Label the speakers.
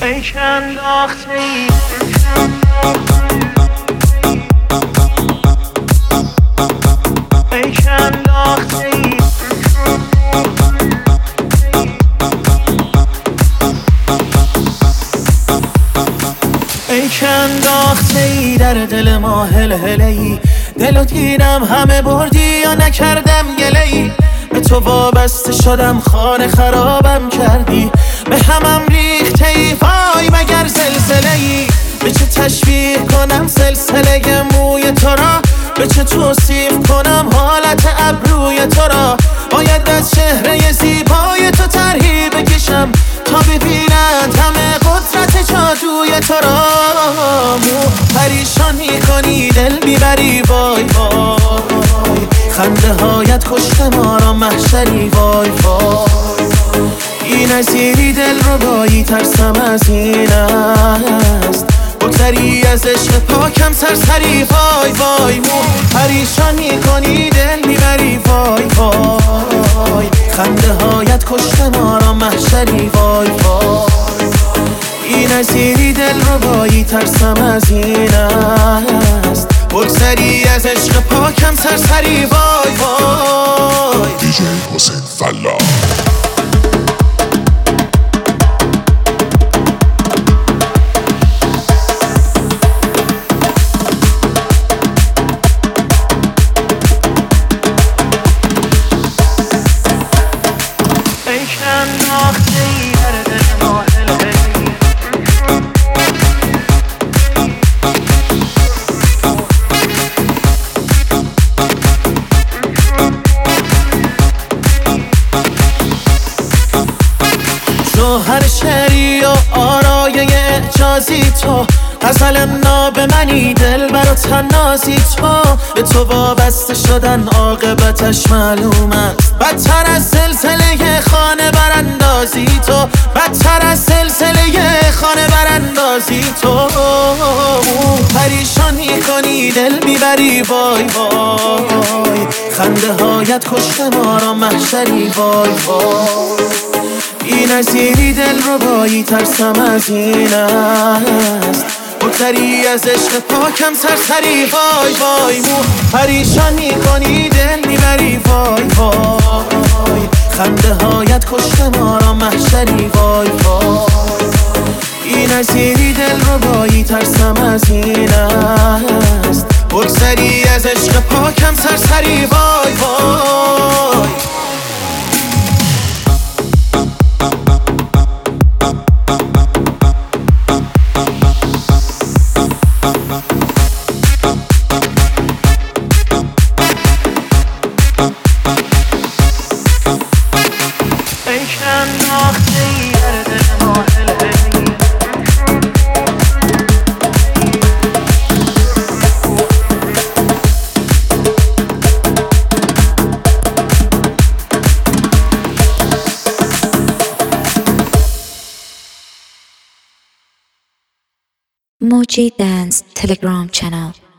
Speaker 1: ای که انداخته ای ای که انداخته ای ای که انداخته ای در دل ما هله هله ای دلو دیدم همه بردی یا نکردم گله ای به تو وابسته شدم خانه خرابم کردی به همم ریخته ای وای مگر زلزله ای به چه تشبیه کنم سلسله موی تو را به چه توصیف کنم حالت ابروی تو را باید از چهره زیبای تو طرحی بکشم تا ببینند همه قدرت جادوی تو را پریشان میکنی دل میبری وای وای خنده هایت کشته ما را محشری وای وای این نظیری دل رو بایی ترسم از این است بگذری از عشق پاکم سرسری وای وای پریشان میکنی دل میبری وای وای خنده هایت کشته ما را محشری وای وای این نظیری دل رو بایی ترسم از این است بگذری از عشق پاکم سرسری وای وای
Speaker 2: دیجی حسین فلا
Speaker 1: هر شعری و آرای اعجازی تو غزل ناب منی دل برا تنازی تو به تو وابسته شدن عاقبتش معلوم است بدتر از سلسله خانه براندازی تو بدتر از سلسله خانه براندازی تو پریشان میکنی دل میبری وای وای خنده هایت کشته ما را محشری وای وای این نظیری دل رو بایی ترسم از این است بگذری از عشق پاکم سرسری وای وای پریشان میکنی دل میبری وای وای خنده هایت کشته ما را محشری وای وای این نظیری دل رو بایی ترسم از این است بگذری از عشق پاکم سرسری وای وای
Speaker 3: Moji Dance Telegram channel.